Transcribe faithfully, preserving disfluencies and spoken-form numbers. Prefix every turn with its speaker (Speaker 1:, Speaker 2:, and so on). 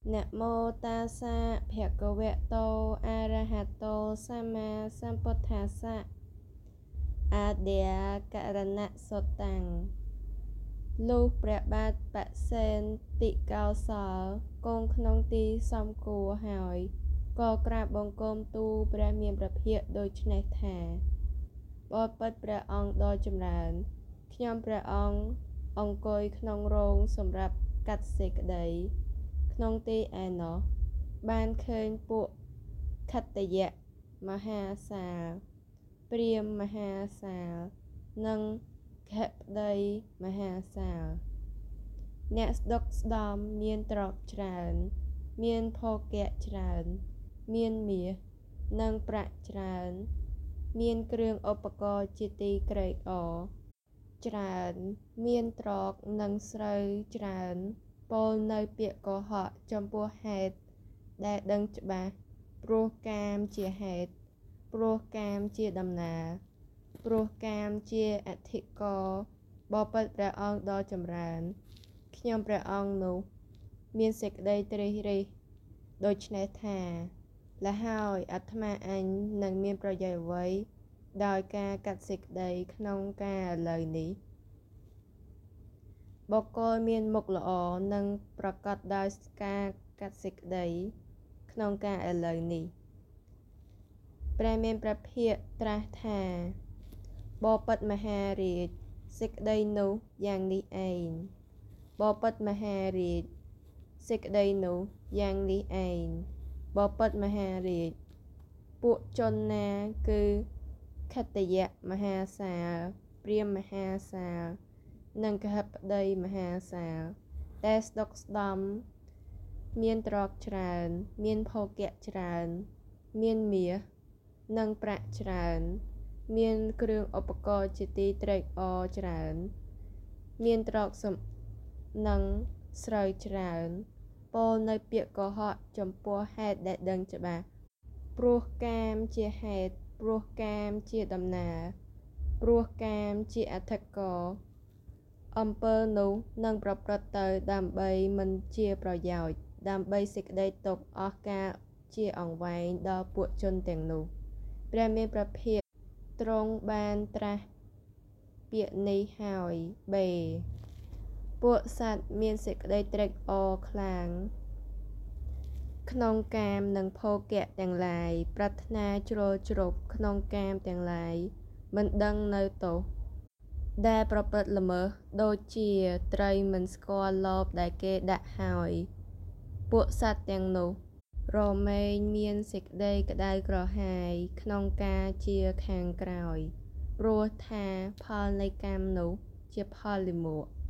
Speaker 1: นะโมตัสสะภะคะวะโตอะระหะโตสัมมาสัมพุทธัสสะอาเดียกะรณะสตังลูกព្រះបាទបសេនតិកោសលគង់ក្នុងទីសំគួរហើយក៏ក្រាបបង្គំទូលព្រះមានព្រះភិក្ខដូចនេះថាបបិទ្ធព្រះអង្គដ៏ចម្រើនខ្ញុំព្រះអង្គអង្គុយក្នុងរោងសម្រាប់កាត់សេចក្តីក្នុងទីឯណោះបានឃើញពួកខត្តយៈមហាសាលព្រាហ្មណ៍មហាសាលនិងខេបតីមហាសាលអ្នកស្ដុកស្ដំមានទ្រព្យច្រើនមានភោគៈច្រើនមានមាសនិងប្រាក់ច្រើនមានគ្រឿងឧបករណ៍ជាទីក្រេកអរច្រើនមានទ្រកនិងស្រូវច្រើនពោលនៅពាក្យកុហកចំពោះហេតុដែលដឹងច្បាស់ព្រោះកាមជាហេតុព្រោះកាមជាដំណើរព្រោះកាមជាអធិការបបិទ្ធព្រះអង្គដ៏ចម្រើនខ្ញុំព្រះអង្គនោះមានសេចក្តីត្រិះរិះដូច្នេះថាលហើយអាត្មាអញនឹងមានប្រយោជន៍អ្វីដោយការកាត់សេចក្តីក្នុងការឥឡូវនេះបុគ្គលមានមុខល្អនិងប្រកបដោយការកាត់សេចក្តីក្នុងការឥឡូវនេះព្រះមានព្រះភិក្ខត្រាស់ថាបបិទ្ធមហារាជសេចក្តីនោះយ៉ាងនេះឯងបបិទ្ធមហារាជសេចក្តីនោះយ៉ាងនេះឯងបបិទ្ធមហារាជពួកជនណាគឺខត្តយៈមហាសាលព្រាហ្មណ៍មហាសាលនិងកហបតីមហាសាលដែលស្ដុកស្ដំមានទ្រព្យច្រើនមានភោគៈច្រើនមានមាសនិងប្រាក់ច្រើនមានគ្រឿងឧបករណ៍ជាទីត្រេកអរច្រើនមានទ្រព្យសំនិងស្រូវច្រើនពោលនៅពាក្យកុហកចំពោះហេតុដែលដឹងច្បាស់ព្រោះកាមជាហេតុព្រោះកាមជាដំណើរព្រោះកាមជាអធិការអំពើនោះនឹងប្រព្រឹត្តទៅដើម្បីមិនជាប្រយោជន៍ដើម្បីសេចក្តីទុក្ខអស់កលជាអង្វែងដល់ពួកជនទាំងនោះព្រះមានព្រះភិក្ខទ្រង់បានត្រាស់ពាក្យនេះហើយបេពួកសត្វមានសេចក្តីត្រេកអរខ្លាំងក្នុងកាមនិងភោគៈទាំងឡាយប្រាថ្នាជ្រុលជ្រប់ក្នុងកាមទាំងឡាយមិនដឹងនៅទោសដែលប្រព្រឹត្តល្មើសដូចជាត្រីមិនស្គាល់លបដែលគេដាក់ហើយពួកសត្វទាំងនោះរមែងមានសេចក្តីក្តៅក្រហាយក្នុងការជាខាងក្រោយព្រោះថាផលនៃកម្មនោះជាផលលាមក